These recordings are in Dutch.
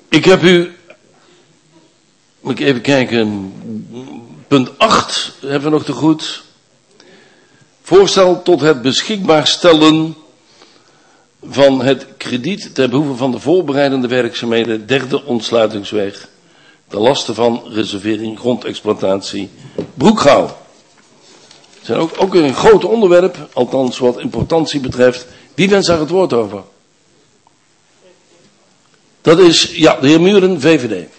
Ik heb u, moet ik even kijken, punt 8 hebben we nog te goed. Voorstel tot het beschikbaar stellen van het krediet ter behoeve van de voorbereidende werkzaamheden derde ontsluitingsweg ten laste van reservering grondexploitatie Broekgouw. Het zijn ook een groot onderwerp, althans wat importantie betreft. Wie wenst daar het woord over? Dat is, ja, de heer Muren, VVD.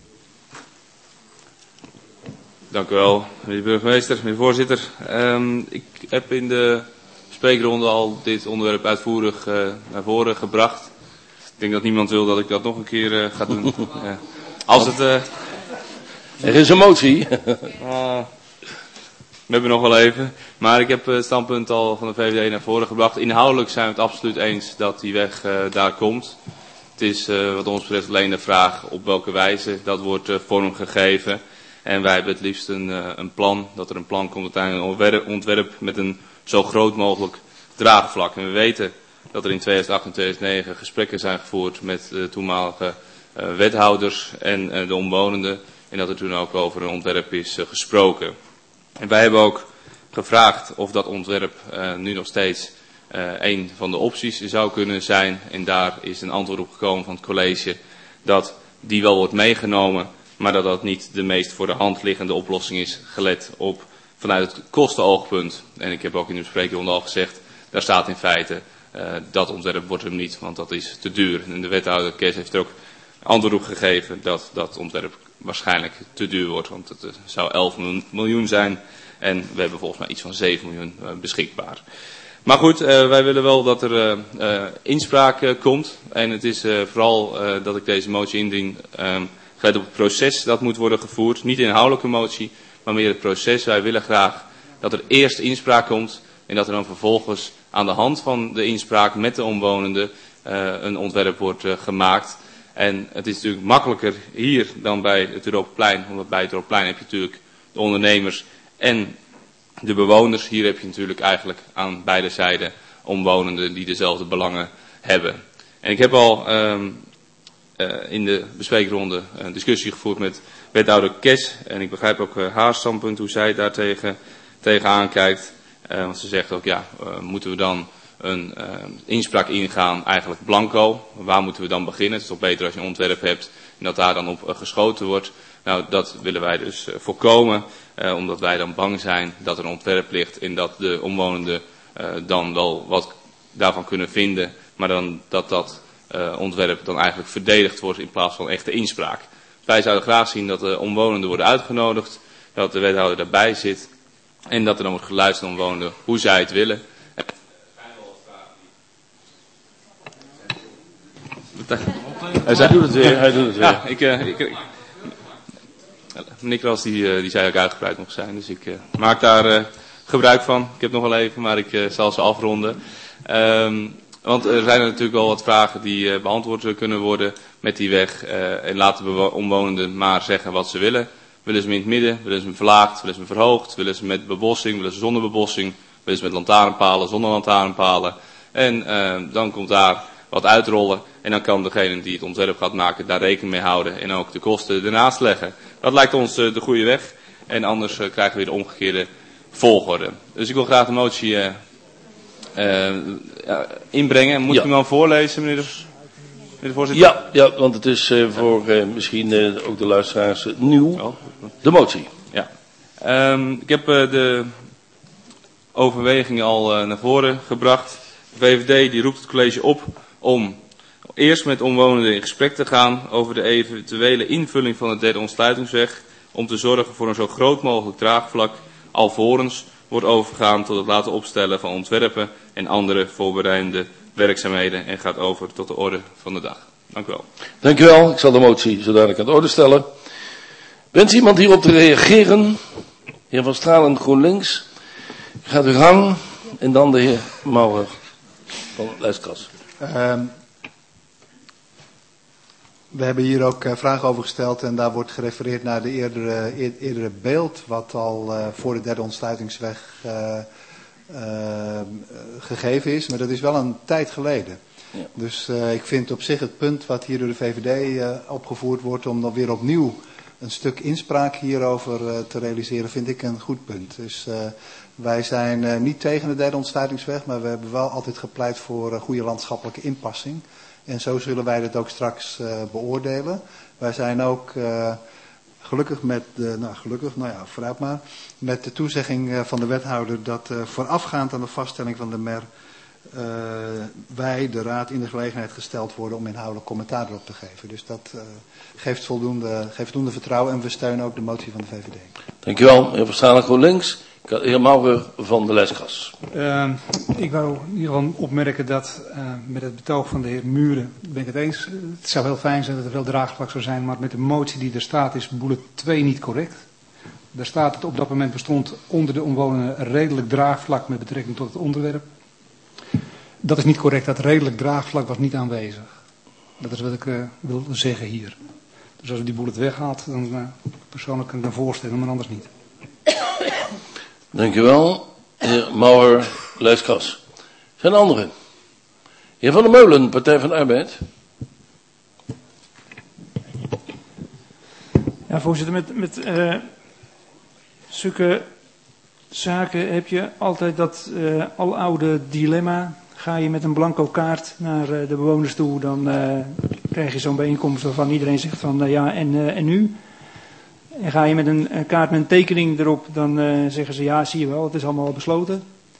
Dank u wel, meneer burgemeester, meneer voorzitter. Ik heb in de spreekronde al dit onderwerp uitvoerig naar voren gebracht. Ik denk dat niemand wil dat ik dat nog een keer ga doen. Als het... Er is een motie. We hebben nog wel even. Maar ik heb het standpunt al van de VVD naar voren gebracht. Inhoudelijk zijn we het absoluut eens dat die weg daar komt. Het is wat ons betreft alleen de vraag op welke wijze dat wordt vormgegeven. En wij hebben het liefst een plan, dat er een plan komt uiteindelijk een ontwerp met een zo groot mogelijk draagvlak. En we weten dat er in 2008 en 2009 gesprekken zijn gevoerd met de toenmalige wethouders en de omwonenden. En dat er toen ook over een ontwerp is gesproken. En wij hebben ook gevraagd of dat ontwerp nu nog steeds een van de opties zou kunnen zijn. En daar is een antwoord op gekomen van het college dat die wel wordt meegenomen. Maar dat dat niet de meest voor de hand liggende oplossing is, gelet op vanuit het kostenoogpunt. En ik heb ook in de spreekronde al gezegd, daar staat in feite, dat ontwerp wordt hem niet, want dat is te duur. En de wethouder Kees heeft er ook antwoord op gegeven dat dat ontwerp waarschijnlijk te duur wordt. Want het zou 11 miljoen zijn en we hebben volgens mij iets van 7 miljoen beschikbaar. Maar goed, wij willen wel dat er inspraak komt. En het is vooral dat ik deze motie indien... gelet op het proces dat moet worden gevoerd. Niet de inhoudelijke motie, maar meer het proces. Wij willen graag dat er eerst inspraak komt. En dat er dan vervolgens aan de hand van de inspraak met de omwonenden een ontwerp wordt gemaakt. En het is natuurlijk makkelijker hier dan bij het Europaplein. Want bij het Europaplein heb je natuurlijk de ondernemers en de bewoners. Hier heb je natuurlijk eigenlijk aan beide zijden omwonenden die dezelfde belangen hebben. En ik heb al... in de bespreekronde een discussie gevoerd met wethouder Kes. En ik begrijp ook haar standpunt, hoe zij daar tegenaan kijkt. Want ze zegt ook, ja, moeten we dan een inspraak ingaan, eigenlijk blanco? Waar moeten we dan beginnen? Het is toch beter als je een ontwerp hebt en dat daar dan op geschoten wordt. Nou, dat willen wij dus voorkomen. Omdat wij dan bang zijn dat er een ontwerp ligt en dat de omwonenden dan wel wat daarvan kunnen vinden. Maar dan dat ontwerp dan eigenlijk verdedigd wordt in plaats van echte inspraak. Wij zouden graag zien dat de omwonenden worden uitgenodigd, dat de wethouder daarbij zit en dat er dan wordt geluisterd naar omwonenden hoe zij het willen. Hij doet het weer. Ja, Niklas die zei ook uitgebreid nog zijn, dus ik maak daar gebruik van. Ik heb nog wel even, maar ik zal ze afronden. Want er zijn natuurlijk wel wat vragen die beantwoord kunnen worden met die weg. En laten de omwonenden maar zeggen wat ze willen. Willen ze hem in het midden, willen ze hem verlaagd, willen ze hem verhoogd, willen ze met bebossing, willen ze zonder bebossing, willen ze met lantaarnpalen, zonder lantaarnpalen. En dan komt daar wat uitrollen en dan kan degene die het ontwerp gaat maken daar rekening mee houden en ook de kosten ernaast leggen. Dat lijkt ons de goede weg en anders krijgen we weer de omgekeerde volgorde. Dus ik wil graag de motie inbrengen. Moet ik hem dan voorlezen, meneer de voorzitter? Ja, want het is voor misschien ook de luisteraars nieuw. De motie. Ja. Ik heb de overwegingen al naar voren gebracht. De VVD die roept het college op om eerst met omwonenden in gesprek te gaan over de eventuele invulling van de derde ontsluitingsweg. Om te zorgen voor een zo groot mogelijk draagvlak, alvorens wordt overgegaan tot het laten opstellen van ontwerpen en andere voorbereidende werkzaamheden en gaat over tot de orde van de dag. Dank u wel. Dank u wel. Ik zal de motie zo dadelijk aan de orde stellen. Wens iemand hierop te reageren? Heer Van Stralen, GroenLinks. Gaat uw gang. En dan de heer Maurer van Lijstkras. We hebben hier ook vragen over gesteld en daar wordt gerefereerd naar de eerdere beeld wat al voor de derde ontsluitingsweg gegeven is. Maar dat is wel een tijd geleden. Ja. Dus ik vind op zich het punt wat hier door de VVD opgevoerd wordt om dan weer opnieuw een stuk inspraak hierover te realiseren, vind ik een goed punt. Dus wij zijn niet tegen de derde ontsluitingsweg, maar we hebben wel altijd gepleit voor goede landschappelijke inpassing. En zo zullen wij dat ook straks beoordelen. Wij zijn ook gelukkig vooruit maar, met de toezegging van de wethouder dat voorafgaand aan de vaststelling van de MER wij, de raad, in de gelegenheid gesteld worden om inhoudelijk commentaar erop te geven. Dus dat geeft voldoende vertrouwen en we steunen ook de motie van de VVD. Dankjewel, meneer Verstalen, GroenLinks. De heer Maurer van de Lijstkas. Ik wou in ieder geval opmerken dat met het betoog van de heer Muren ben ik het eens. Het zou heel fijn zijn dat er veel draagvlak zou zijn, maar met de motie die er staat is bullet 2 niet correct. Daar staat het op dat moment bestond onder de omwonenden redelijk draagvlak met betrekking tot het onderwerp. Dat is niet correct, dat redelijk draagvlak was niet aanwezig. Dat is wat ik wil zeggen hier. Dus als u die bullet weghaalt, dan persoonlijk kan ik me voorstellen, maar anders niet. Dankjewel, heer Maurer, Lijstkas. Zijn er anderen? Heer Van der Meulen, Partij van de Arbeid. Ja, voorzitter, met zulke zaken heb je altijd dat aloude dilemma. Ga je met een blanco kaart naar de bewoners toe, dan krijg je zo'n bijeenkomst waarvan iedereen zegt van ja, en nu? En ga je met een kaart met een tekening erop, dan zeggen ze ja, zie je wel, het is allemaal al besloten.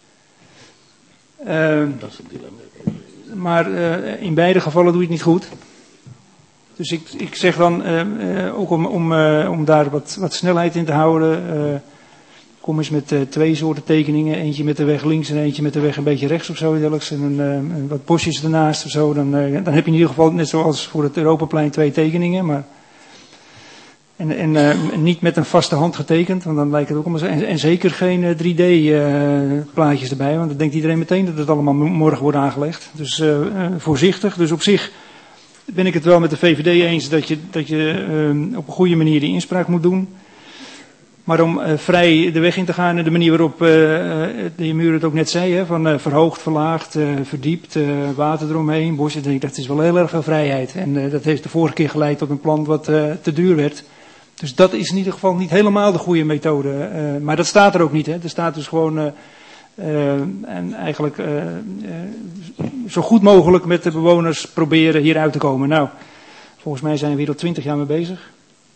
Dat is het dilemma. Maar in beide gevallen doe je het niet goed. Dus ik zeg dan, ook om daar wat snelheid in te houden, kom eens met 2 soorten tekeningen. Eentje met de weg links en eentje met de weg een beetje rechts of zo. En wat bosjes ernaast of zo. Dan heb je in ieder geval, net zoals voor het Europaplein, 2 tekeningen. Maar En niet met een vaste hand getekend, want dan lijkt het ook allemaal zo. En zeker geen 3D-plaatjes erbij, want dan denkt iedereen meteen dat het allemaal morgen wordt aangelegd. Dus voorzichtig. Dus op zich ben ik het wel met de VVD eens dat je op een goede manier die inspraak moet doen. Maar om vrij de weg in te gaan en de manier waarop de heer Muren het ook net zei, hè, van verhoogd, verlaagd, verdiept, water eromheen, bosjes, denk ik, dat is wel heel erg veel vrijheid. En dat heeft de vorige keer geleid tot een plan wat te duur werd. Dus dat is in ieder geval niet helemaal de goede methode. Maar dat staat er ook niet. Hè. Er staat dus gewoon en eigenlijk zo goed mogelijk met de bewoners proberen hieruit te komen. Nou, volgens mij zijn we hier al 20 jaar mee bezig.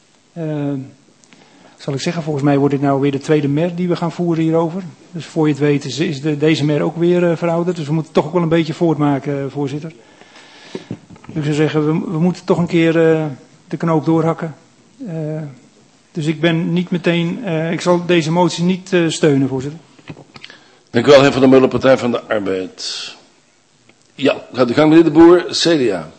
Zal ik zeggen, volgens mij wordt dit nou weer de tweede MER die we gaan voeren hierover. Dus voor je het weet is deze MER ook weer verouderd. Dus we moeten toch ook wel een beetje voortmaken, voorzitter. Ik zou zeggen, we moeten toch een keer de knoop doorhakken. Dus ik ben niet meteen, ik zal deze motie niet steunen, voorzitter. Dank u wel, heer Van der Meulen, Partij van de Arbeid. Ja, gaat de gang, meneer De Boer, CDA.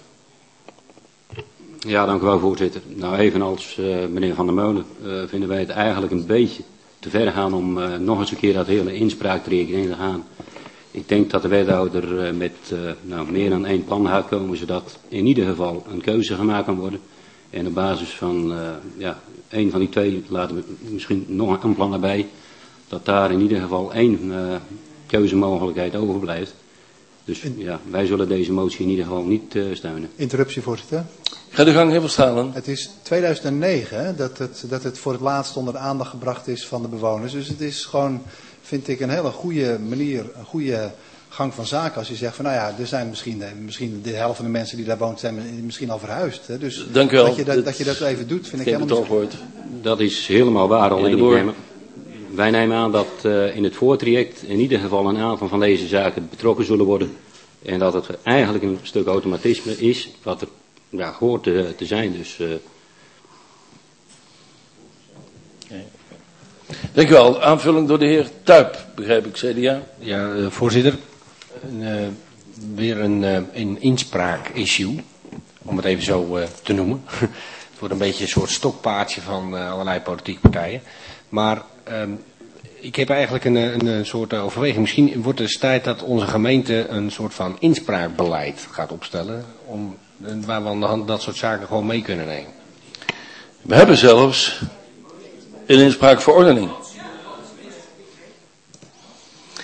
Ja, dank u wel, voorzitter. Nou, evenals meneer Van der Meulen vinden wij het eigenlijk een beetje te ver gaan om nog eens een keer dat hele inspraaktraject in te gaan. Ik denk dat de wethouder met meer dan 1 plan gaat komen, zodat in ieder geval een keuze gemaakt kan worden. En op basis van één van die 2 laten we misschien nog een plan erbij, dat daar in ieder geval 1 keuzemogelijkheid overblijft. Dus ja, wij zullen deze motie in ieder geval niet steunen. Interruptie, voorzitter. Ga de gang, heer Verstalen. Het is 2009 hè, dat het voor het laatst onder de aandacht gebracht is van de bewoners. Dus het is gewoon, vind ik, een hele goede manier, een goede gang van zaken. Als je zegt van, nou ja, er zijn misschien de helft van de mensen die daar woont zijn misschien al verhuisd. Hè. Dus dank u wel. dat je dat even doet, vind ik helemaal niet. Dat is helemaal waar, alleen wij nemen aan dat in het voortraject in ieder geval een aantal van deze zaken betrokken zullen worden. En dat het eigenlijk een stuk automatisme is, wat er hoort te zijn. Dus, Dank u wel. Aanvulling door de heer Tuyp, begrijp ik, CDA. Ja, voorzitter. Weer een inspraak-issue, om het even zo te noemen. Het wordt een beetje een soort stokpaardje van allerlei politieke partijen. Maar ik heb eigenlijk een soort overweging. Misschien wordt het eens tijd dat onze gemeente een soort van inspraakbeleid gaat opstellen, waar we aan de hand dat soort zaken gewoon mee kunnen nemen. We hebben zelfs een inspraakverordening.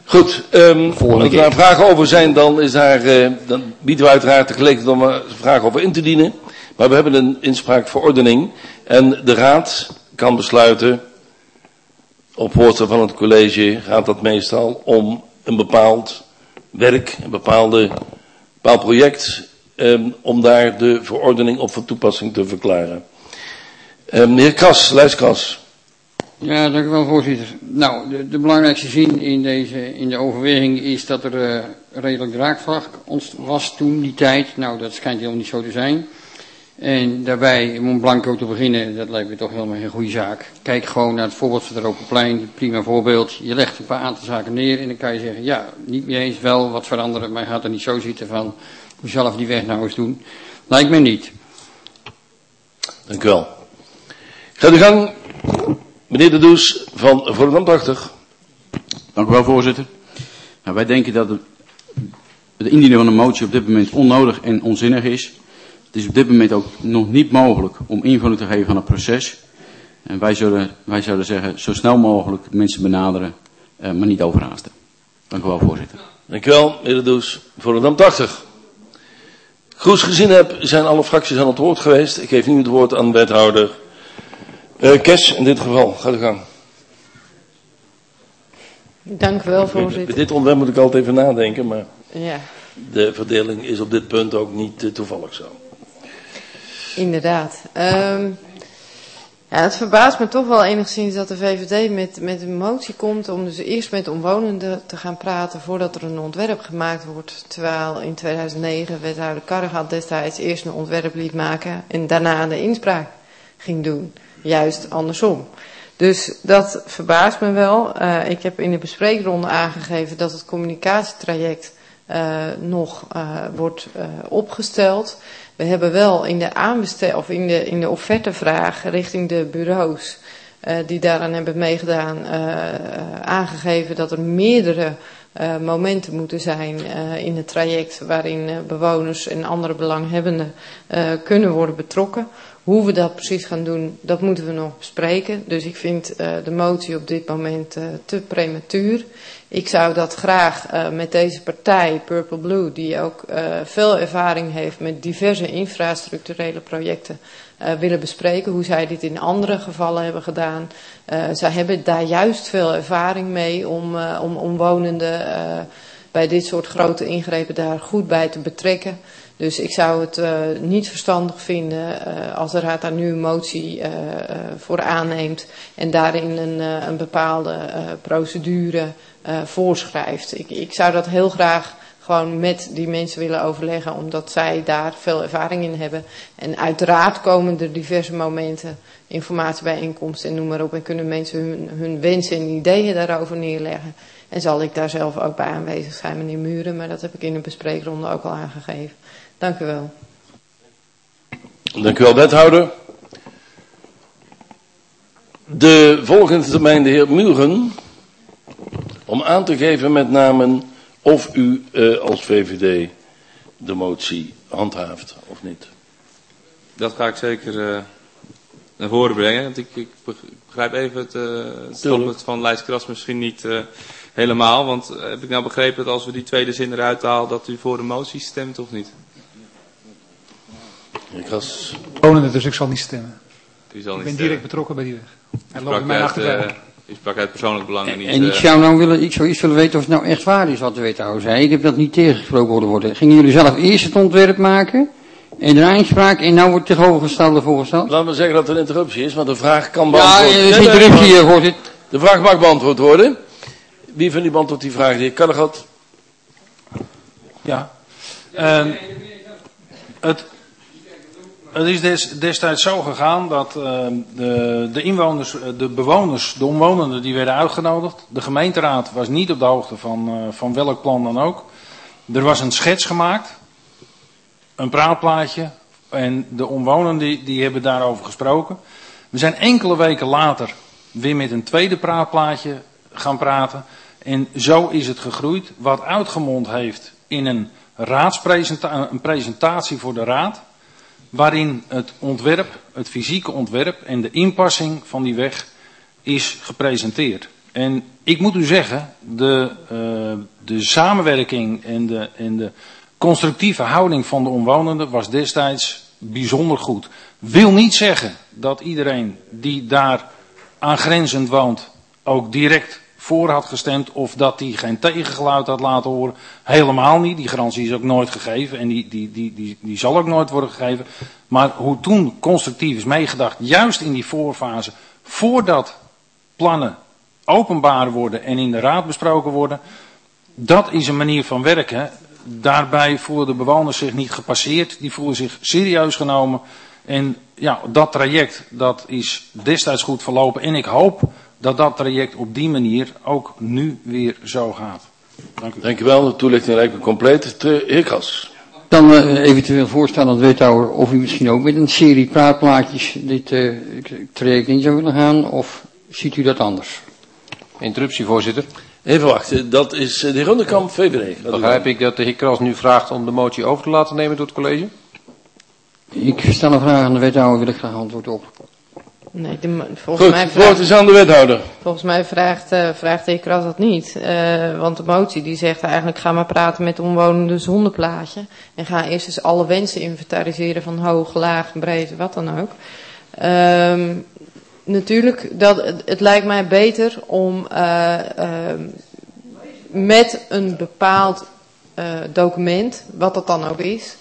Goed, als er vragen over zijn, dan bieden we uiteraard de gelegenheid om er vragen over in te dienen. Maar we hebben een inspraakverordening en de raad kan besluiten, op voorstel van het college gaat dat meestal om een bepaald werk, een bepaald project, om daar de verordening op van toepassing te verklaren. Meneer Kras, Lijs Kras. Ja, dank u wel, voorzitter. Nou, de belangrijkste zin in de overweging is dat er redelijk draagvlak was toen, die tijd. Nou, dat schijnt helemaal niet zo te zijn. En daarbij, Mont Blanco te beginnen, dat lijkt me toch helemaal geen goede zaak. Kijk gewoon naar het voorbeeld van het Europaplein, prima voorbeeld. Je legt een paar aantal zaken neer en dan kan je zeggen, ja, niet mee eens, wel wat veranderen, maar je gaat er niet zo zitten van, hoe zelf die weg nou eens doen. Lijkt me niet. Dank u wel. Ga de gang. Meneer De Does van Volendam 80. Dank u wel, voorzitter. Nou, wij denken dat het indienen van een motie op dit moment onnodig en onzinnig is. Het is op dit moment ook nog niet mogelijk om invulling te geven aan het proces. En wij zouden zeggen, zo snel mogelijk mensen benaderen, maar niet overhaasten. Dank u wel, voorzitter. Dank u wel, meneer De Does. Volendam 80. Goed gezien heb, zijn alle fracties aan het woord geweest. Ik geef nu het woord aan wethouder Kes, in dit geval. Ga de gang. Dank u wel, voorzitter. Bij dit onderwerp moet ik altijd even nadenken, maar ja. De verdeling is op dit punt ook niet toevallig zo. Inderdaad. Ja, het verbaast me toch wel enigszins dat de VVD met een motie komt om dus eerst met omwonenden te gaan praten voordat er een ontwerp gemaakt wordt. Terwijl in 2009 wethouder Karregat destijds eerst een ontwerp liet maken en daarna de inspraak ging doen. Juist andersom. Dus dat verbaast me wel. Ik heb in de bespreekronde aangegeven dat het communicatietraject nog wordt opgesteld. We hebben wel in de in de offertevraag richting de bureaus die daaraan hebben meegedaan aangegeven dat er meerdere momenten moeten zijn in het traject waarin bewoners en andere belanghebbenden kunnen worden betrokken. Hoe we dat precies gaan doen, dat moeten we nog bespreken. Dus ik vind de motie op dit moment te prematuur. Ik zou dat graag met deze partij, Purple Blue, die ook veel ervaring heeft met diverse infrastructurele projecten, willen bespreken. Hoe zij dit in andere gevallen hebben gedaan. Zij hebben daar juist veel ervaring mee om omwonenden bij dit soort grote ingrepen daar goed bij te betrekken. Dus ik zou het niet verstandig vinden als de raad daar nu een motie voor aanneemt en daarin een bepaalde procedure voorschrijft. Ik zou dat heel graag gewoon met die mensen willen overleggen, omdat zij daar veel ervaring in hebben. En uiteraard komen er diverse momenten, informatiebijeenkomsten en noem maar op, en kunnen mensen hun wensen en ideeën daarover neerleggen. En zal ik daar zelf ook bij aanwezig zijn, meneer Muren, maar dat heb ik in de bespreekronde ook al aangegeven. Dank u wel. Dank u wel, wethouder. De volgende termijn, de heer Muren, om aan te geven met name of u als VVD de motie handhaaft of niet. Dat ga ik zeker naar voren brengen. Want ik begrijp even het standpunt van Lijs Kras misschien niet helemaal. Want heb ik nou begrepen dat als we die tweede zin eruit halen, dat u voor de motie stemt of niet? Dus ik zal niet stemmen. U zal niet ik ben direct stemmen. betrokken bij die weg. Hij loopt in mijn achtertuin. U sprak uit persoonlijk belang en niet... En ik zou nou zoiets willen weten of het nou echt waar is wat de wethouder zei. Ik heb dat niet tegengesproken horen worden. Gingen jullie zelf eerst het ontwerp maken en de inspraak en nou wordt het tegenovergestelde voorgesteld? Laten we zeggen dat er een interruptie is, maar de vraag kan beantwoord worden. Ja, er is een interruptie hier, voorzitter. De vraag mag beantwoord worden. Wie van u beantwoordt die vraag? De heer Karregat. Ja. Het is destijds zo gegaan dat de inwoners, de omwonenden die werden uitgenodigd. De gemeenteraad was niet op de hoogte van welk plan dan ook. Er was een schets gemaakt, een praatplaatje en de omwonenden die hebben daarover gesproken. We zijn enkele weken later weer met een tweede praatplaatje gaan praten en zo is het gegroeid, wat uitgemond heeft in een presentatie voor de raad. Waarin het ontwerp, het fysieke ontwerp en de inpassing van die weg is gepresenteerd. En ik moet u zeggen, de samenwerking en de constructieve houding van de omwonenden was destijds bijzonder goed. Wil niet zeggen dat iedereen die daar aangrenzend woont ook direct voor had gestemd of dat hij geen tegengeluid had laten horen. Helemaal niet. Die garantie is ook nooit gegeven en die zal ook nooit worden gegeven. Maar hoe toen constructief is meegedacht, juist in die voorfase, voordat plannen openbaar worden en in de raad besproken worden, dat is een manier van werken. Daarbij voelen de bewoners zich niet gepasseerd, die voelen zich serieus genomen. En ja, dat traject, dat is destijds goed verlopen. En ik hoop dat dat traject op die manier ook nu weer zo gaat. Dank u. Dank u wel. De toelichting lijkt me compleet. Heer Kras. Dan eventueel voorstaan aan de wethouder of u misschien ook met een serie praatplaatjes dit traject in zou willen gaan. Of ziet u dat anders? Interruptie, voorzitter. Even wachten. Dat is de heer Rundekamp, VVD. Begrijp ik dat de heer Kras nu vraagt om de motie over te laten nemen door het college? Ik stel een vraag aan de wethouder, wil ik graag antwoord op. Nee, volgens mij het woord is aan de wethouder. Volgens mij vraagt de heer Kras dat niet. Want de motie die zegt eigenlijk ga maar praten met de omwonenden zonder plaatje. En ga eerst eens alle wensen inventariseren van hoog, laag, breed, wat dan ook. Natuurlijk, het lijkt mij beter om met een bepaald document, wat dat dan ook is,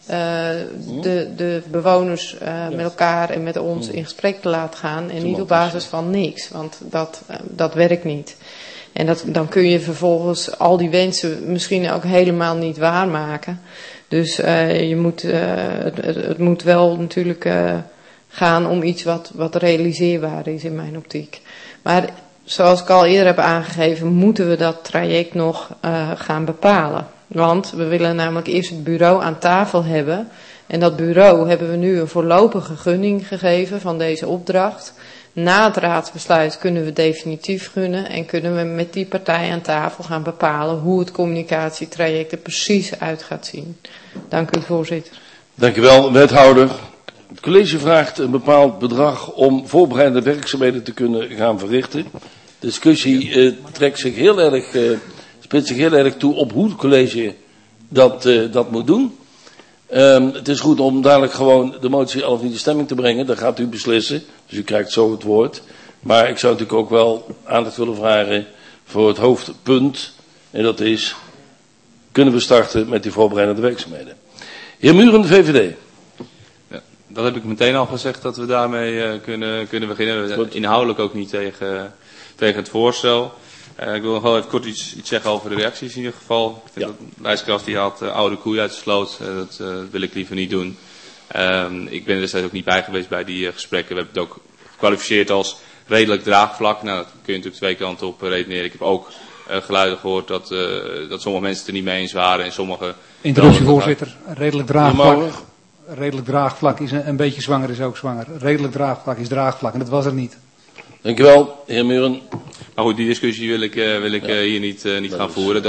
de bewoners met elkaar en met ons in gesprek te laten gaan en niet op basis van niks, want dat werkt niet. En dan kun je vervolgens al die wensen misschien ook helemaal niet waarmaken. Dus het moet wel natuurlijk gaan om iets wat realiseerbaar is in mijn optiek. Maar zoals ik al eerder heb aangegeven, moeten we dat traject nog gaan bepalen. Want we willen namelijk eerst het bureau aan tafel hebben. En dat bureau hebben we nu een voorlopige gunning gegeven van deze opdracht. Na het raadsbesluit kunnen we definitief gunnen en kunnen we met die partij aan tafel gaan bepalen hoe het communicatietraject er precies uit gaat zien. Dank u, voorzitter. Dank u wel, wethouder. Het college vraagt een bepaald bedrag om voorbereidende werkzaamheden te kunnen gaan verrichten. De discussie spitst zich heel erg toe op hoe het college dat moet doen. Het is goed om dadelijk gewoon de motie al of niet in stemming te brengen. Dat gaat u beslissen. Dus u krijgt zo het woord. Maar ik zou natuurlijk ook wel aandacht willen vragen voor het hoofdpunt. En dat is, kunnen we starten met die voorbereidende werkzaamheden. Heer Muren, VVD. Ja, dat heb ik meteen al gezegd dat we daarmee kunnen beginnen. We zijn inhoudelijk ook niet tegen het voorstel. Ik wil nog wel even kort iets zeggen over de reacties in ieder geval. Ik vind dat Lijstkras die had oude koeien uit de sloot. Dat wil ik liever niet doen. Ik ben er destijds ook niet bij geweest bij die gesprekken. We hebben het ook gekwalificeerd als redelijk draagvlak. Nou, dat kun je natuurlijk twee kanten op redeneren. Ik heb ook geluiden gehoord dat sommige mensen het er niet mee eens waren. En sommige... Interruptie, voorzitter. Redelijk draagvlak is een beetje zwanger is ook zwanger. Redelijk draagvlak is draagvlak en dat was er niet. Dank u wel, heer Muren. Maar goed, die discussie wil ik hier niet gaan voeren.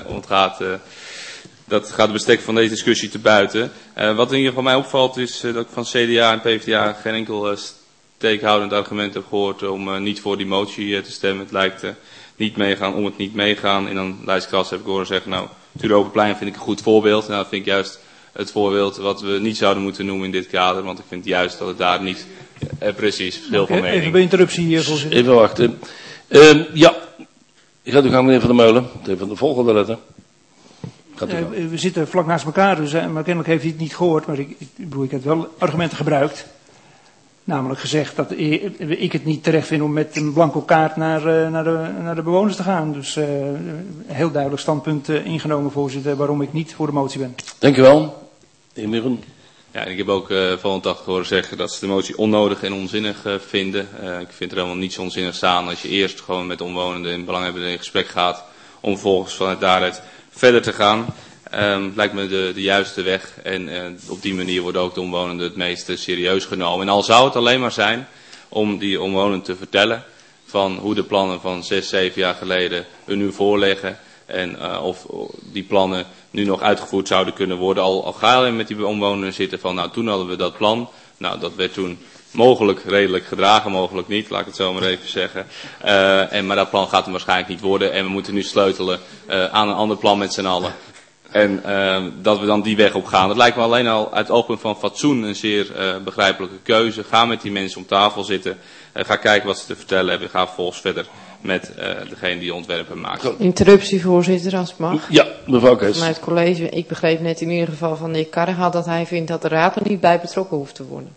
Dat gaat het bestek van deze discussie te buiten. Wat in ieder geval mij opvalt is dat ik van CDA en PvdA geen enkel steekhoudend argument heb gehoord om niet voor die motie te stemmen. Het lijkt niet meegaan om het niet meegaan. En dan Lijstkras heb ik horen zeggen, nou, het Europaplein vind ik een goed voorbeeld. Nou, dat vind ik juist het voorbeeld wat we niet zouden moeten noemen in dit kader. Want ik vind juist dat het daar niet precies verschil van mening. Even bij interruptie, voorzitter. Even wachten. Ja, ik ga u gaan, meneer Van der Meulen. Even van de volgende letten. We zitten vlak naast elkaar, dus, maar kennelijk heeft hij het niet gehoord. Maar ik heb wel argumenten gebruikt. Namelijk gezegd dat ik het niet terecht vind om met een blanco kaart naar de bewoners te gaan. Dus heel duidelijk standpunt ingenomen, voorzitter, waarom ik niet voor de motie ben. Dank u wel. De heer Muren. Ja, en ik heb ook van het horen zeggen dat ze de motie onnodig en onzinnig vinden. Ik vind er helemaal niets onzinnigs aan als je eerst gewoon met omwonenden en belanghebbenden in gesprek gaat om vervolgens vanuit daaruit verder te gaan. Lijkt me de juiste weg en op die manier worden ook de omwonenden het meest serieus genomen. En al zou het alleen maar zijn om die omwonenden te vertellen van hoe de plannen van 6, 7 jaar geleden er nu voorliggen. En of die plannen nu nog uitgevoerd zouden kunnen worden. Al ga je met die omwonenden zitten van, nou toen hadden we dat plan. Nou dat werd toen mogelijk redelijk gedragen, mogelijk niet, laat ik het zo maar even zeggen. Maar dat plan gaat hem waarschijnlijk niet worden. En we moeten nu sleutelen aan een ander plan met z'n allen. En dat we dan die weg op gaan. Dat lijkt me alleen al uit het oogpunt van fatsoen een zeer begrijpelijke keuze. Ga met die mensen om tafel zitten. Ga kijken wat ze te vertellen hebben. Ga vervolgens verder met degene die ontwerpen maakt. Interruptie, voorzitter, als het mag. Ja, mevrouw Kees. Vanuit het college. Ik begreep net in ieder geval van de heer Karregaard dat hij vindt dat de raad er niet bij betrokken hoeft te worden.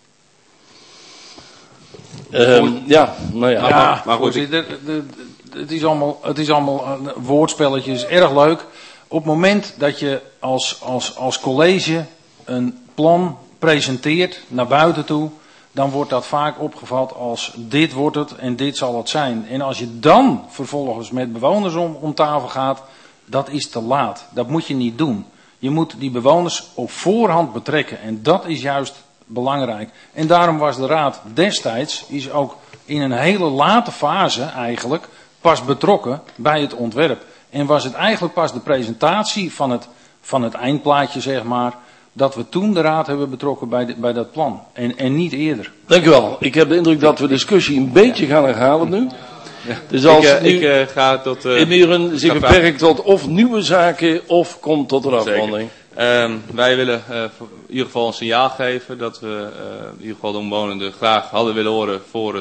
Ja, nou ja. Ja, maar goed, voorzitter, het is allemaal woordspelletjes, erg leuk. Op het moment dat je als college een plan presenteert naar buiten toe, dan wordt dat vaak opgevat als dit wordt het en dit zal het zijn. En als je dan vervolgens met bewoners om tafel gaat, dat is te laat. Dat moet je niet doen. Je moet die bewoners op voorhand betrekken en dat is juist belangrijk. En daarom was de raad destijds is ook in een hele late fase eigenlijk pas betrokken bij het ontwerp. En was het eigenlijk pas de presentatie van het eindplaatje, zeg maar, dat we toen de raad hebben betrokken bij dat plan. En niet eerder. Dank u wel. Ik heb de indruk dat we de discussie een beetje gaan herhalen nu. Ja. Dus als ik ga tot... Muren zich beperkt tot of nieuwe zaken of komt tot een afronding. Wij willen in ieder geval een signaal geven dat we in ieder geval de omwonenden graag hadden willen horen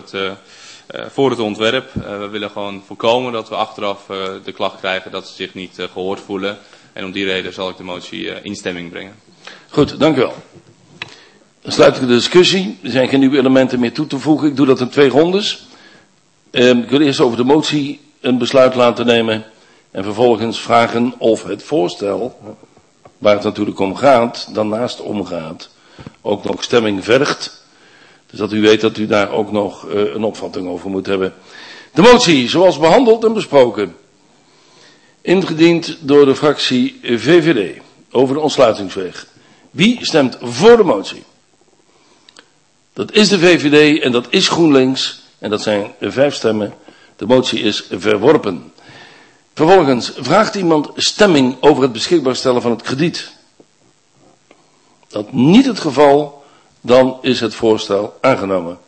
voor het ontwerp. We willen gewoon voorkomen dat we achteraf de klacht krijgen dat ze zich niet gehoord voelen. En om die reden zal ik de motie in stemming brengen. Goed, dank u wel. Dan sluit ik de discussie. Er zijn geen nieuwe elementen meer toe te voegen. Ik doe dat in 2 rondes. Ik wil eerst over de motie een besluit laten nemen. En vervolgens vragen of het voorstel, waar het natuurlijk om gaat, daarnaast omgaat, ook nog stemming vergt. Dus dat u weet dat u daar ook nog een opvatting over moet hebben. De motie, zoals behandeld en besproken. Ingediend door de fractie VVD over de ontsluitingsweg. Wie stemt voor de motie? Dat is de VVD en dat is GroenLinks. En dat zijn 5 stemmen. De motie is verworpen. Vervolgens vraagt iemand stemming over het beschikbaar stellen van het krediet. Dat niet het geval, dan is het voorstel aangenomen.